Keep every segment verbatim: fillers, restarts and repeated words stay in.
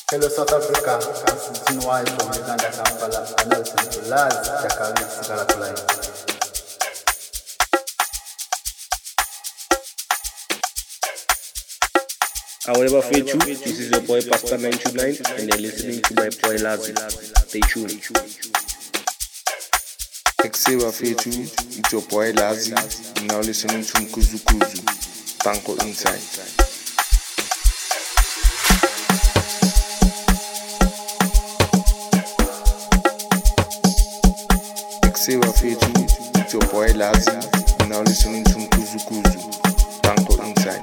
Hello South Africa, Constantine White from Uganda, Kampala, and Nelson to Laz, Jakari, Sigalakulai. However, Fetu, this is your boy Pastor nine two nine, and you're listening to my boy Lazi. Stay tuned. Exiwa Fetu, it's your boy Lazi, you're now listening to Mkuzu Kuzu, Banco Inside. Exiwa Fetu, it's your boy Lazi, you're now listening to Mkuzu Kuzu, Banco Inside.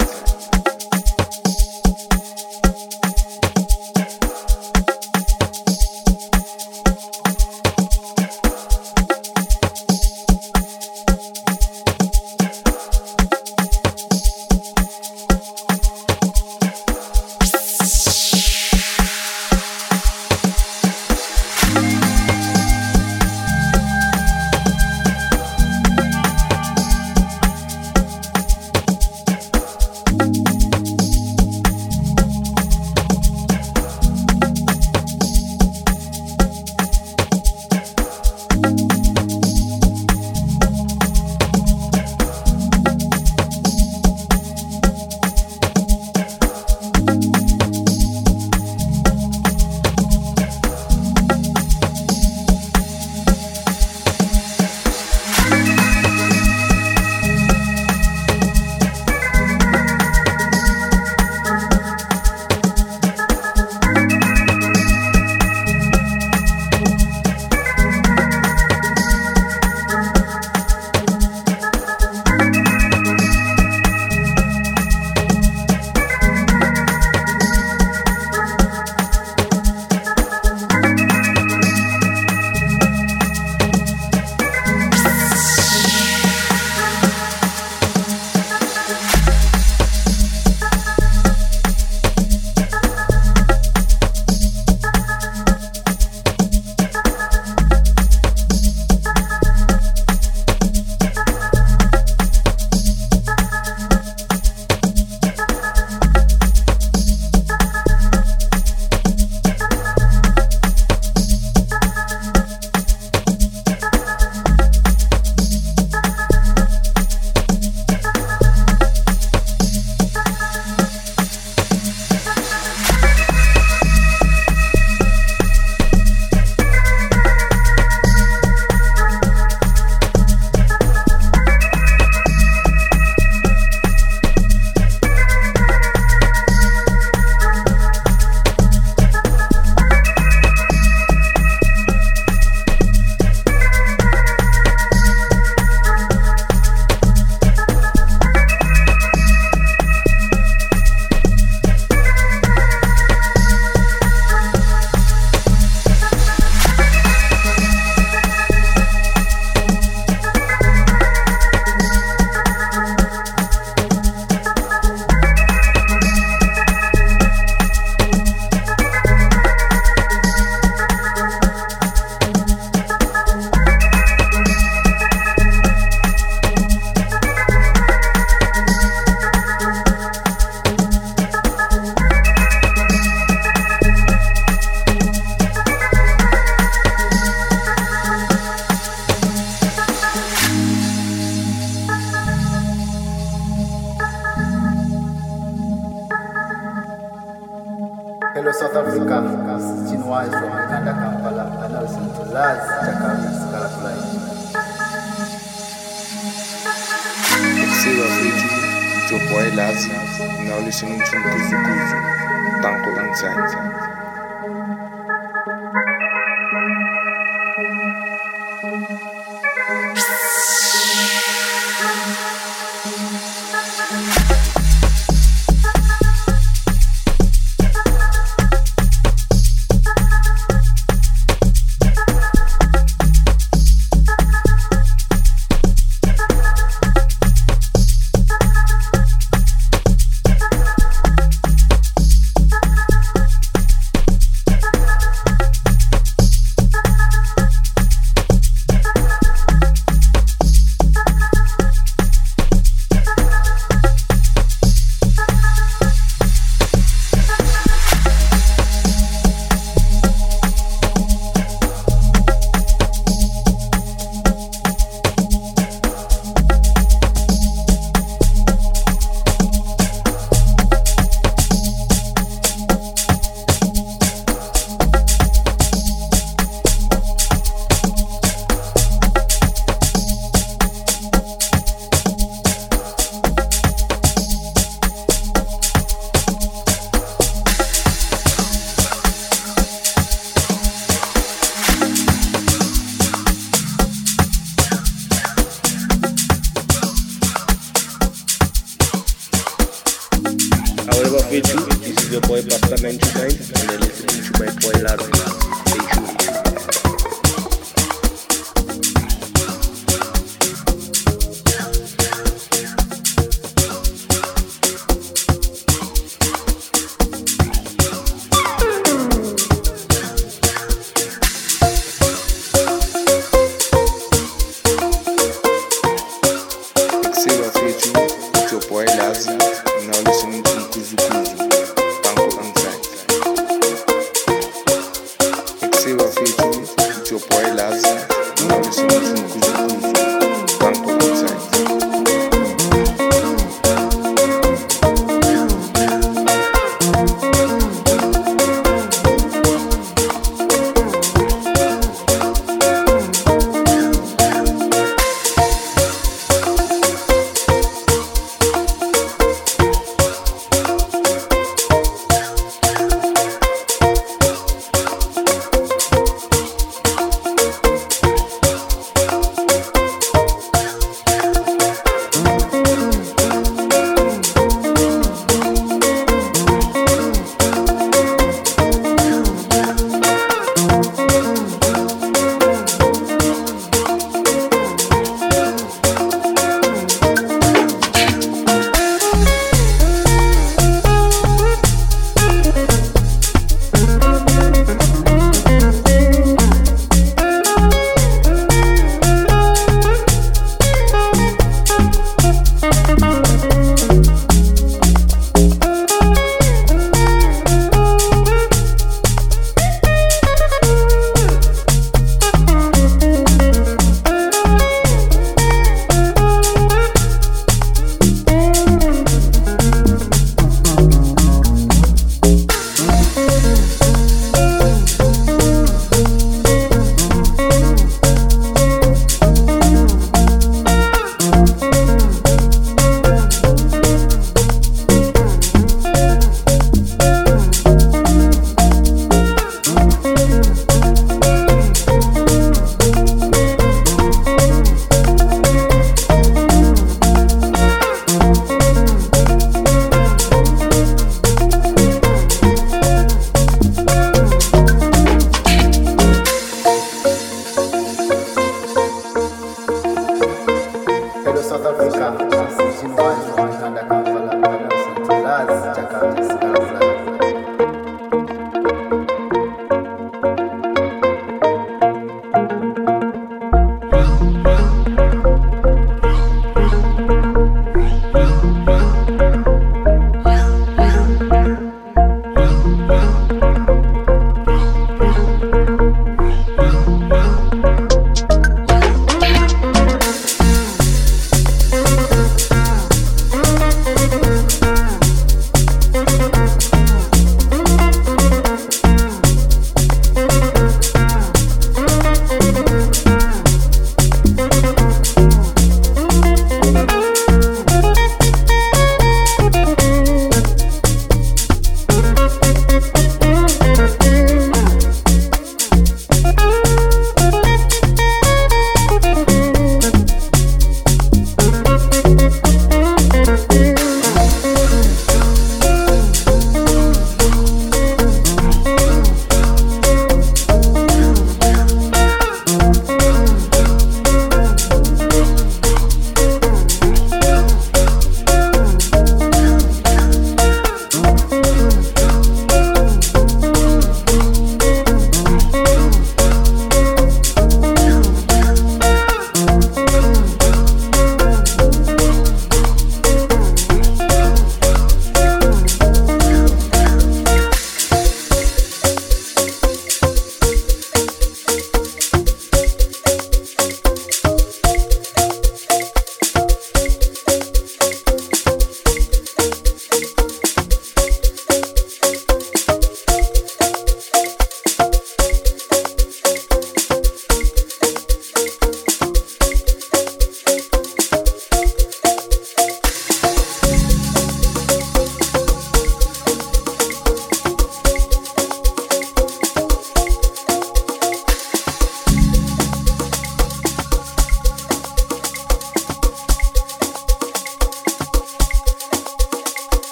Hello South Africa, Constantine White from Uganda, Kampala, and Nelson to Laz, Jakari, Sigalakulai. Exiwa Fetu, it's your boy Lazi, you're now listening to Mkuzu Kuzu, Banco Inside. However, Fetu, this is your boy Pastor nine two nine, and you're listening to my boy Lazi. Stay tuned. Exhale Fetu, it's your boy Lazi. You're now listening to Kuzu Kuzu. Tanko inside.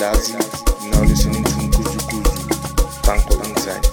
Lazi. You're now listening to Mkuzu Kuzu, Tanko Inside.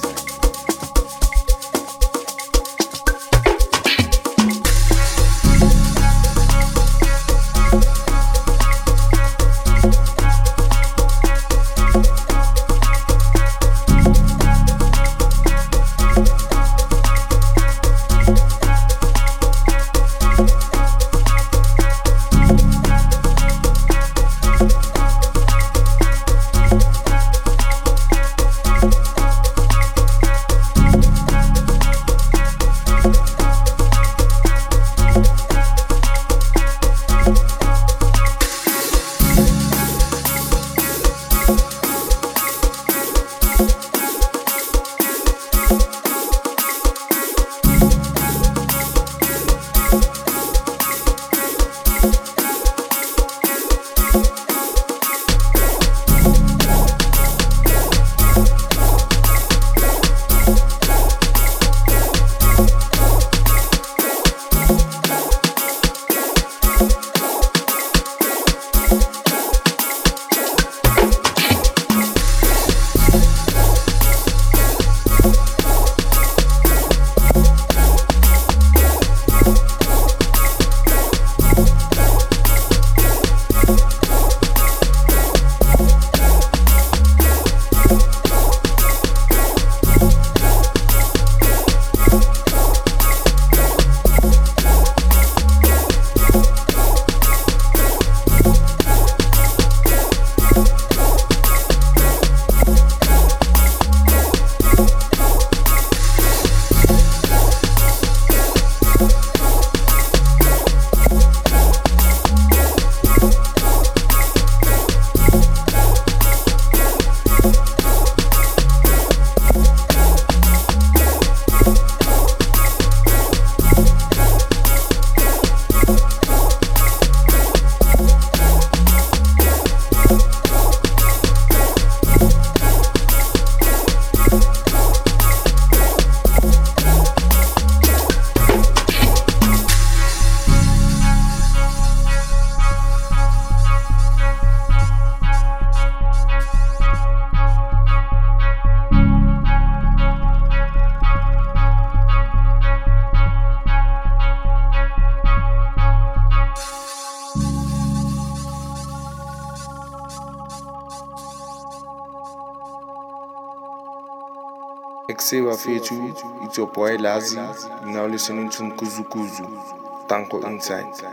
Exiwa Fetu, it's your boy Lazi. You're now listening to Mkuzu Kuzu, Tanko Inside.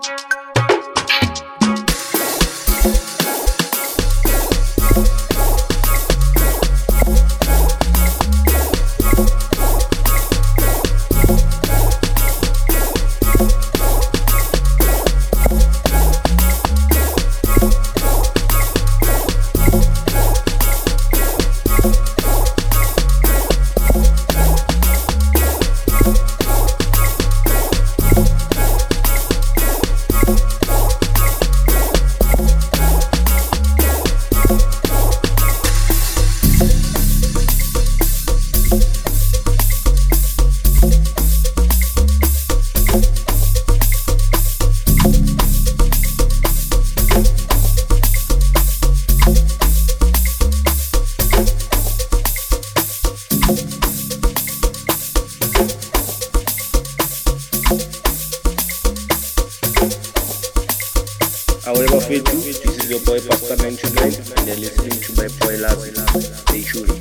However, Fetu, this is your boy Pastor nine two nine, and you're listening to my boy Lazi. Stay tuned.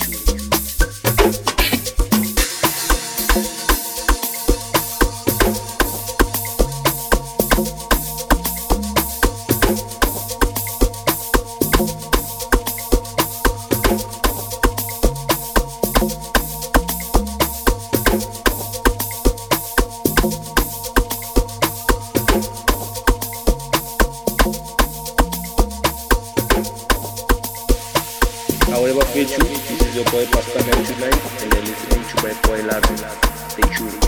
However, Fetu, this is your boy Pastor nine two nine, and you're listening to my boy Lazi. Stay tuned.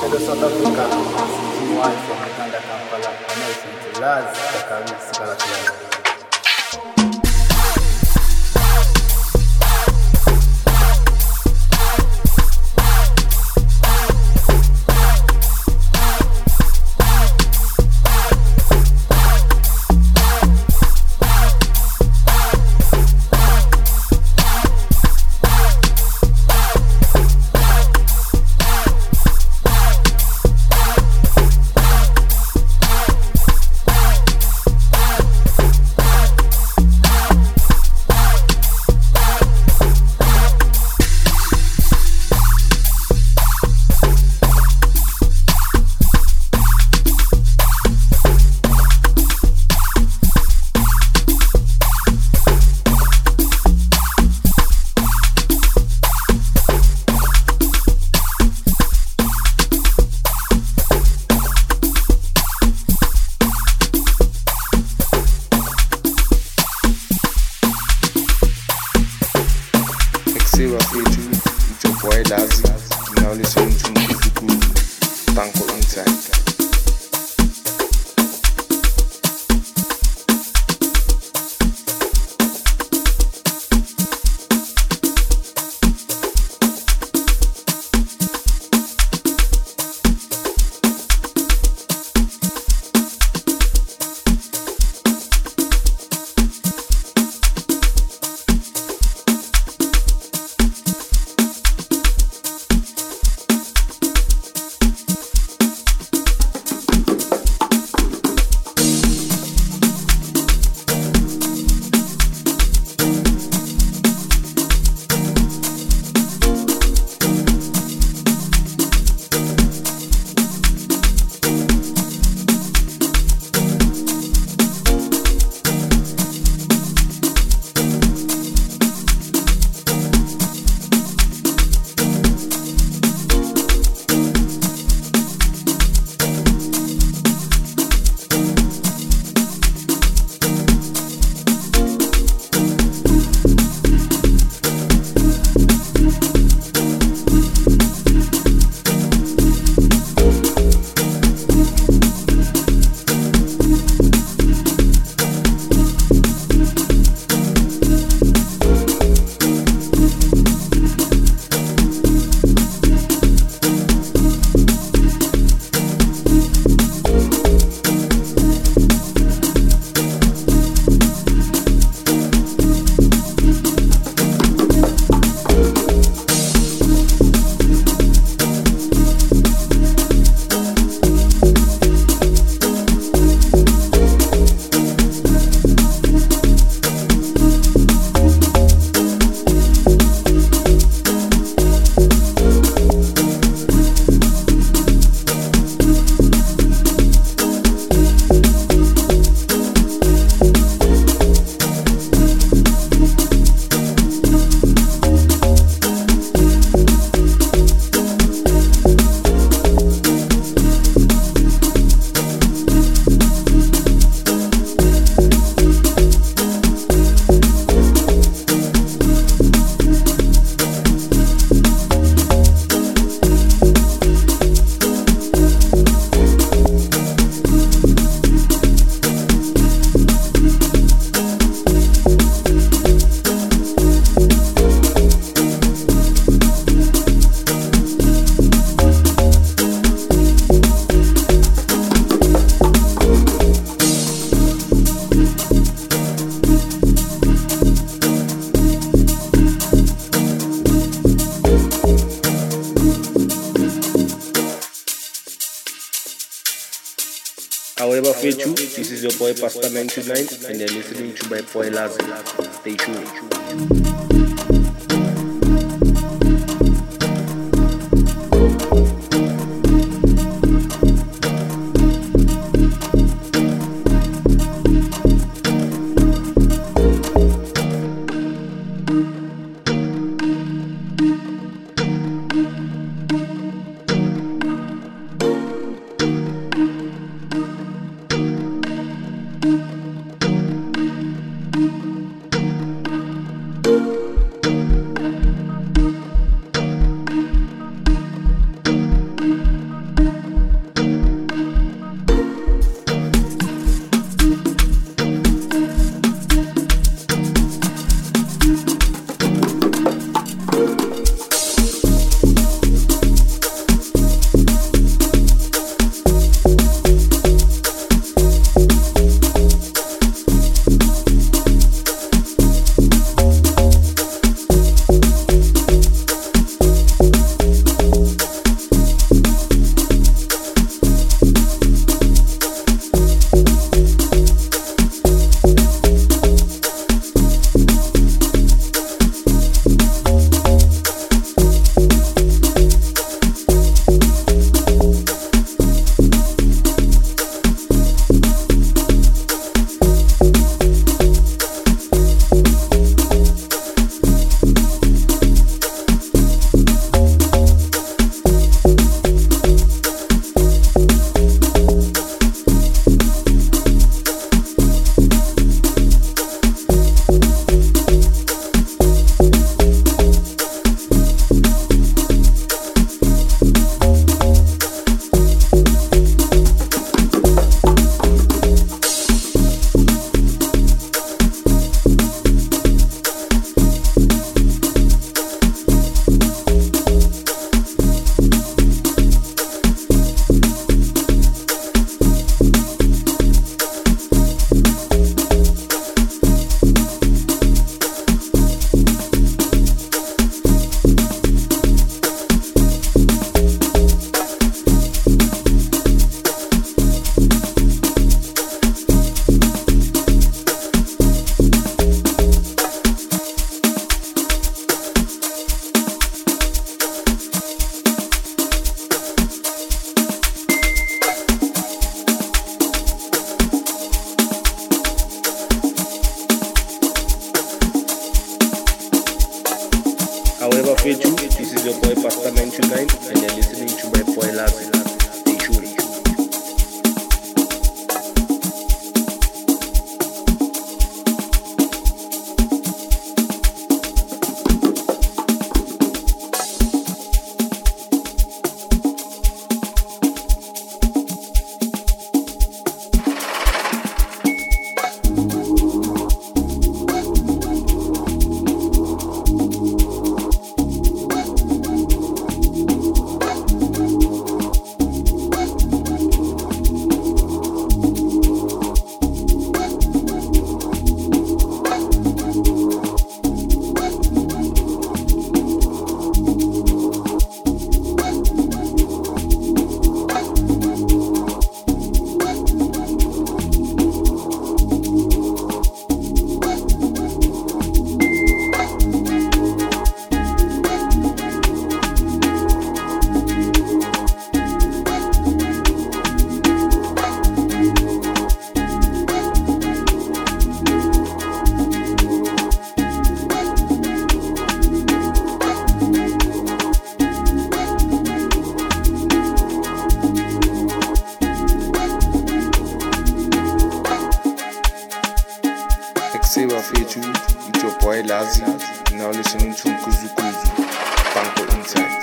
Hello South Africa, Sijini Wise from Uganda, Kampala, and Nelson Tulazi, Chakari, Sikala Kulani. Exiwa Fetu, it's your boy Lazi. You now listening to Kuzu Kuzu, Tanko Inside. However, Fetu, this is your boy Pastor nine two nine, and you're listening to my boy Lazi. Stay tuned. Thank you. ninety-nine and you're listening to my boy Lazi. Stay tuned. Xeba Fetu, it's your boy Lazi, now listening to Kuzu Kuzu, Tanko Inside.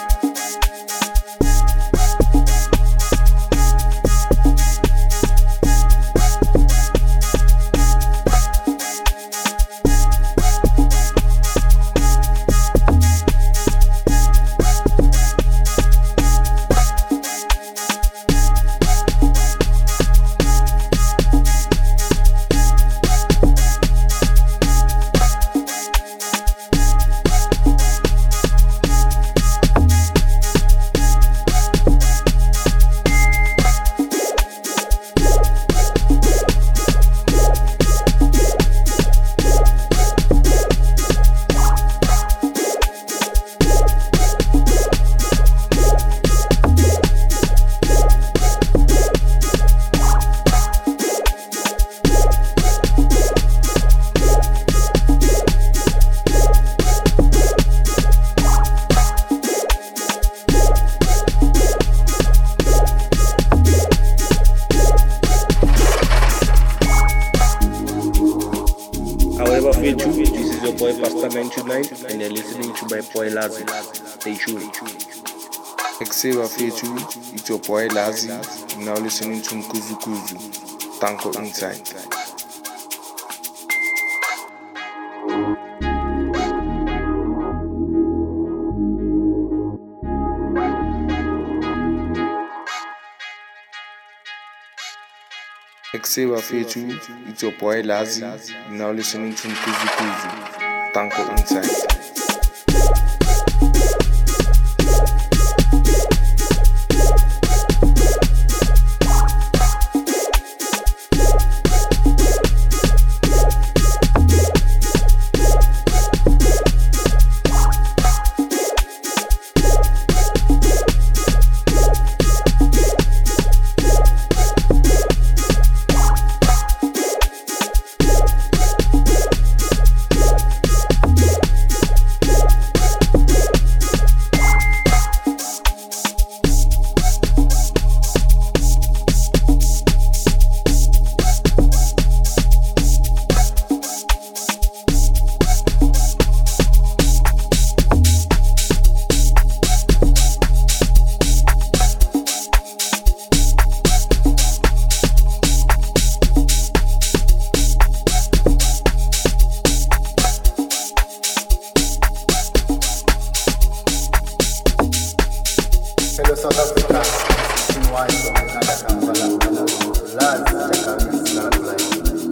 However, Fetu, this is your boy Pastor ninety-nine and you're listening to my boy Lazi. Stay tuned. Xeba Fetu, it's your boy Lazi, now listening to Kuzu Kuzu, Tanko Inside. Xeba Fetu, it's your boy Lazi, now listening to Kuzu Kuzu, Tanko Inside. Hello South Africa, in wise from Uganda, Kampala, and Lazi Chakaris Kalakulai.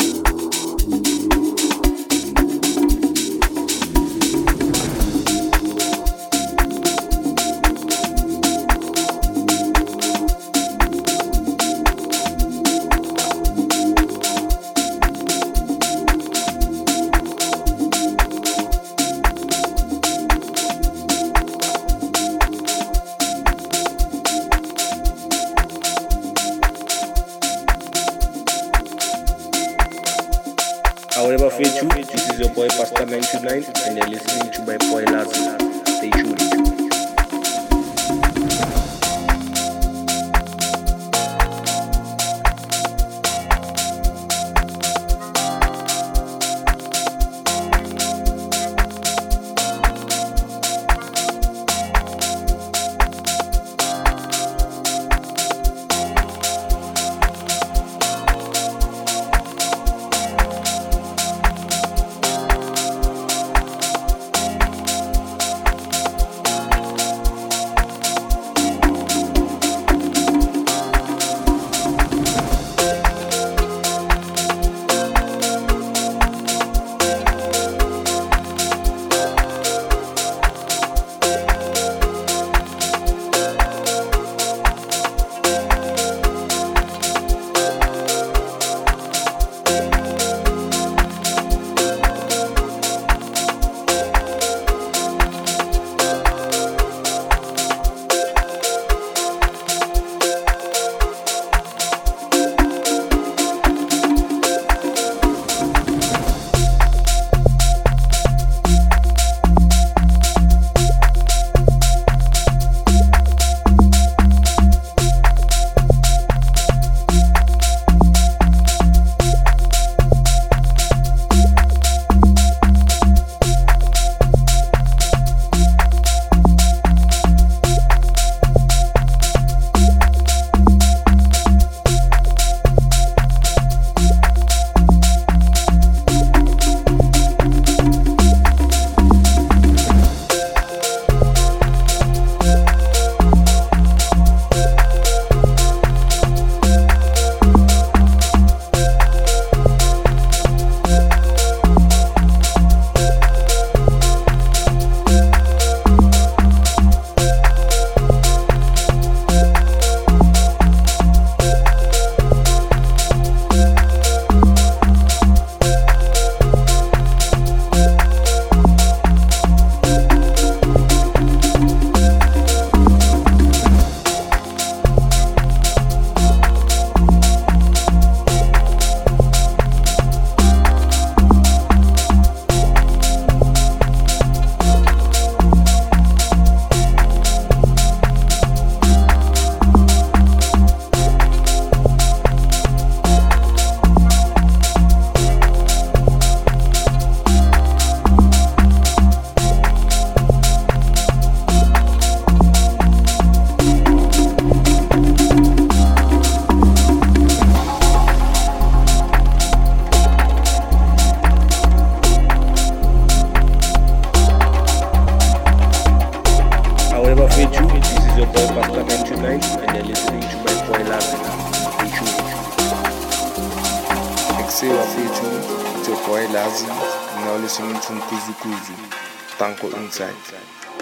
However, Fetu, this is your boy Pastor ninety-nine and you're listening to my boy Lazi. Stay tuned. boy Lazi. Stay tuned. Eksiwa Fetu, it's your boy Lazi. You're now listening to Kuzu Kuzu, Tanko Inside.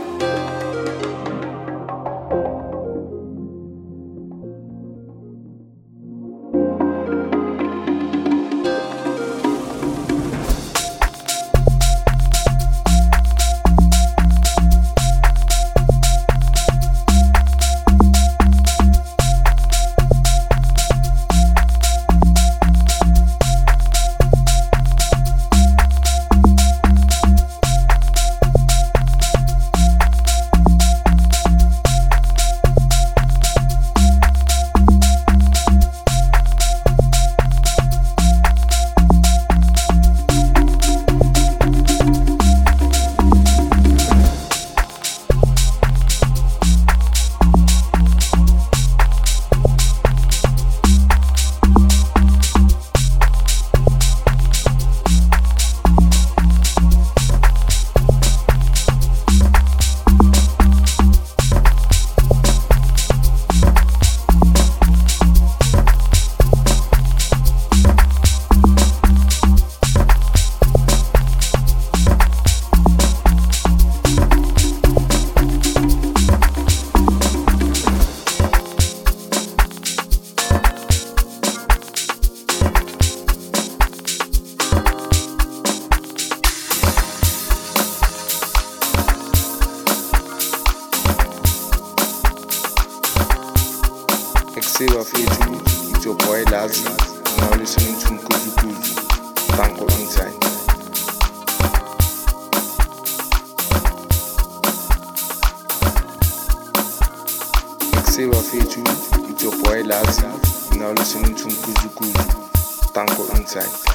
Eksiwa Fetu, it's your boy Lazi. You're now listening to Kuzu Kuzu, Tanko Inside. Eksiwa Fetu, it's your boy Lazi. You're now listening to Kuzu Kuzu, Tanko Inside.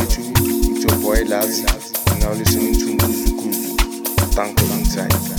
Fetu, it's your boy Lazzy. You're now listening to Kuzu Kuzu, Tanko Inside.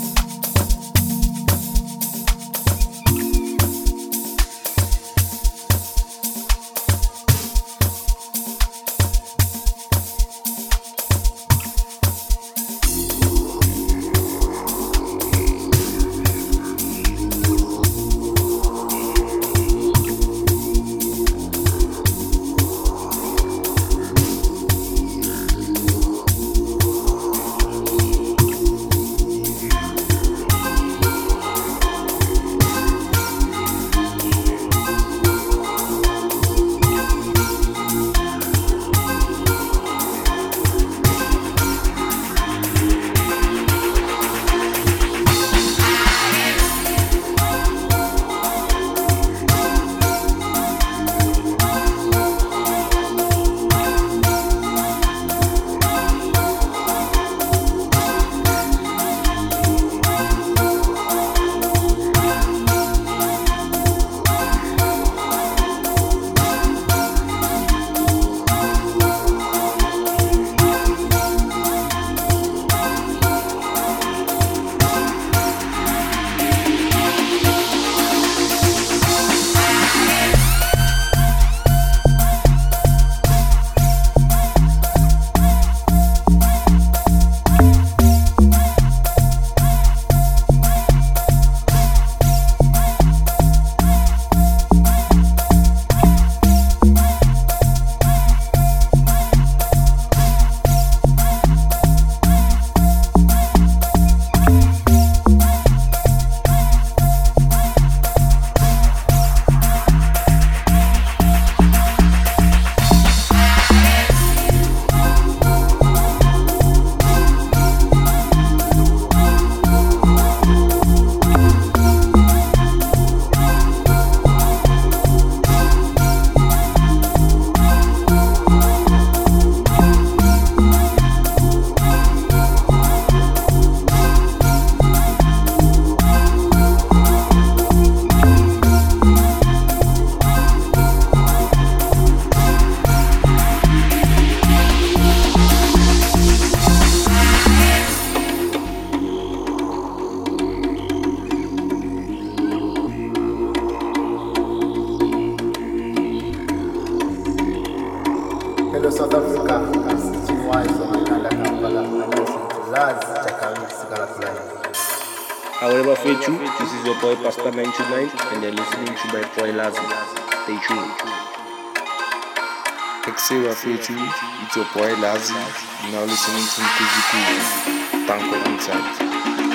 Hello South Africa, this is Jim Wise from Uganda, Kampala, and I listen to Lazzy Chakari Sigala Fly. However, Fetu, this is your boy Pastor ninety-nine, and you're listening to my boy Lazzy. Stay tuned. Exewa Fetu, it's your boy Lazzy. You're now listening to Kuzu Kuzu, Tanko Inside.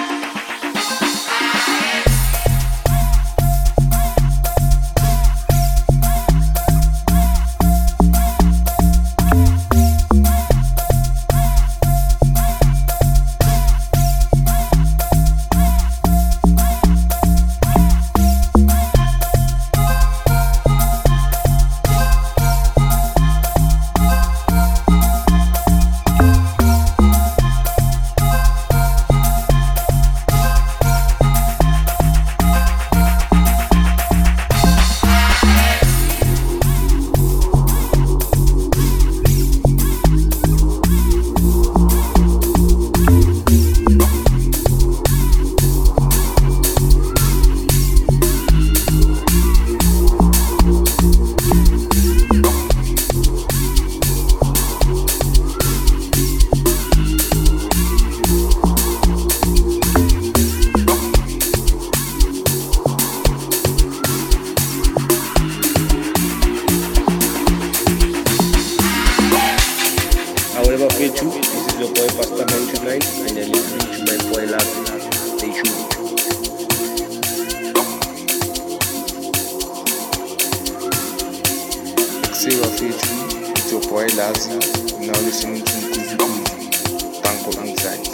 However, Fetu, this is your boy Pastor ninety-nine, and you're listening to my boy Lazzy. Stay tuned. Exewa Fetu, it's your boy Lazzy. You're now listening to Kuzu Kuzu, Tanko Inside.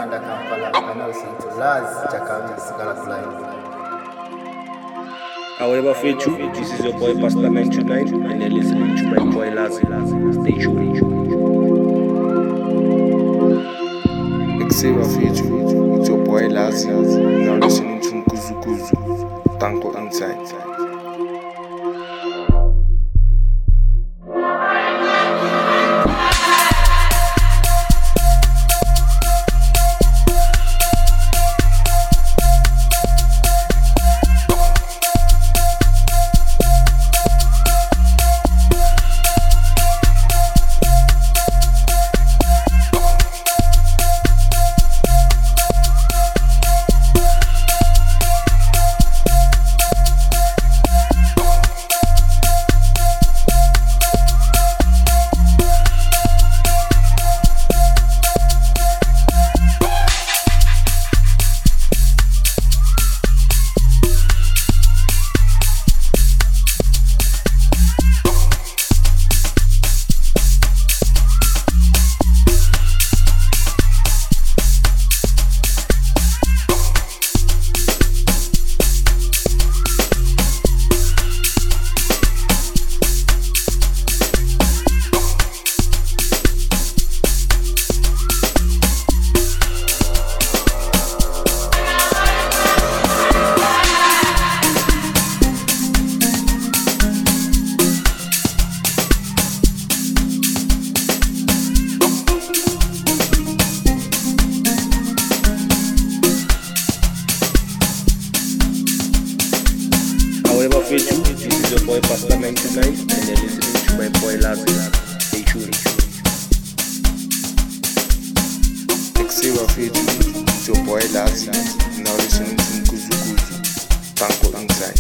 Uganda, Kampala, and also to Laz, Chakawi, Sigala Fly. However, Fetu, this is your boy Pastor nine two nine, and you're listening to my boy Lazi. Stay tuned. Exewa Fetu, it's your boy Lazi. Now listening to Kuzu Kuzu, Tango Inside. This is your boy Pastor nine two nine, and you're listening to my boy Lazi. Stay tuned. Exewa Fetu, it's your boy Lazi. Now listening to Kuzu Kuzu, Tango Inside.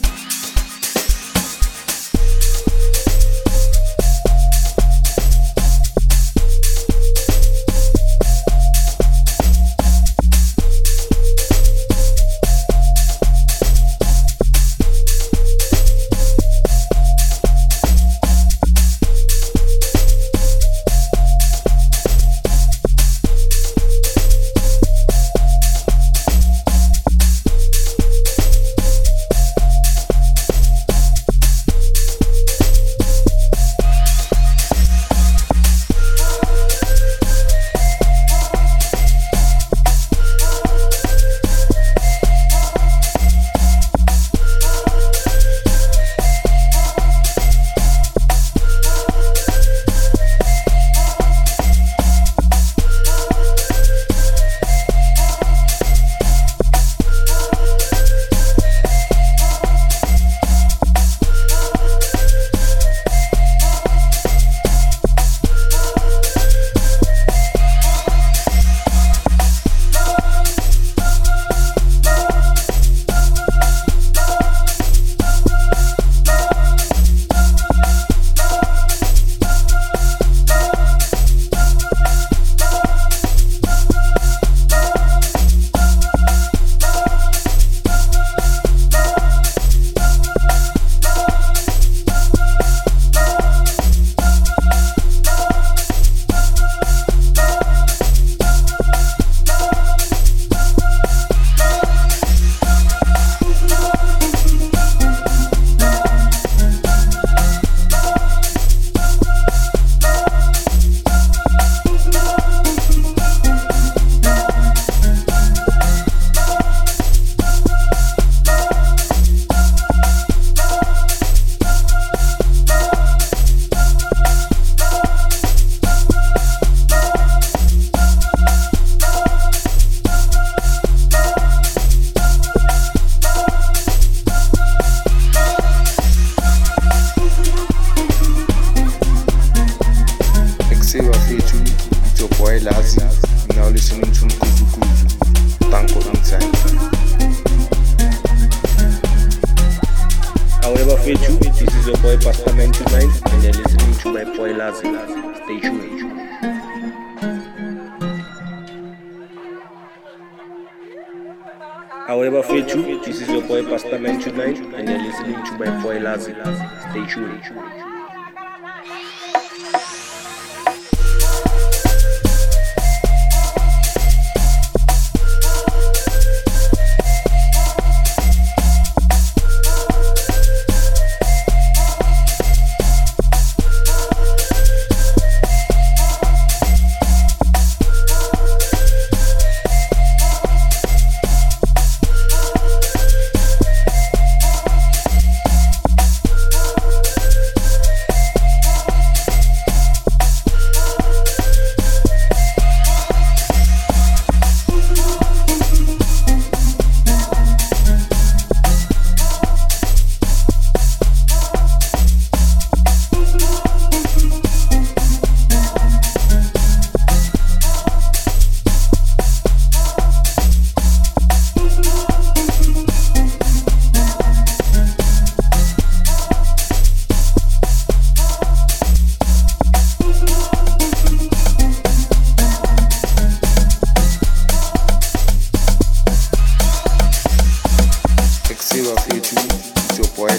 Now listening to Kuzu Kuzu, Tango Inside. However, Fetu, this is your boy Pastor nine two nine, and you're listening to my boy Lazi. Stay tuned. However, Fetu, this is your boy Pastor nine two nine, and you're listening to my boy Lazi. Stay tuned.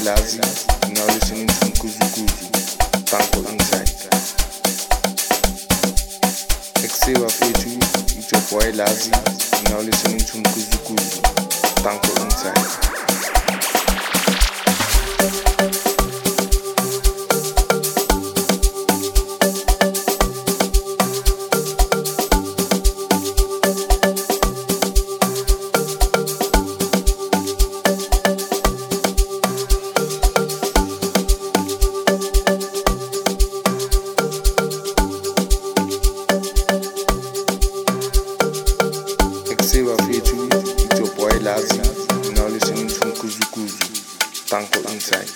Lazi. You're now listening to Kuzu Kuzu, Tanko Inside. Exiwa Fetu, it's your boy Lazi. You're now listening to Kuzu Kuzu, Tanko Inside. Exiwa Fetu, it's your boy Lazi. You're now listening to Kuzu Kuzu, Tanko Inside.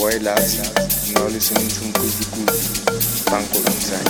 boy Lazi. You're now listening to Mkuzu Kuzu. Tanko Inside.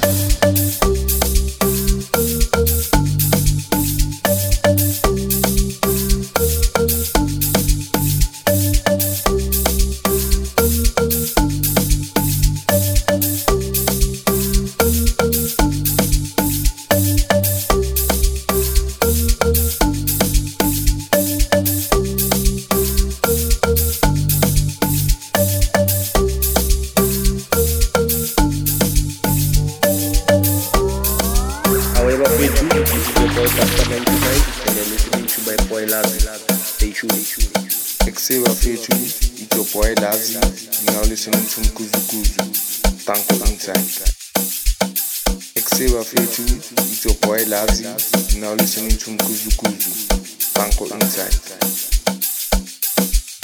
However, Fetu, this is your boy Pastor ninety-nine, and you're listening to my boy Lazi. Stay tuned. Exewa Fetu, it's your boy Lazi. You're now listening to Mkuzu Kuzu. Tanko Inside. Exewa Fetu, it's your boy Lazi. You're now listening to Mkuzu Kuzu. Tanko Inside.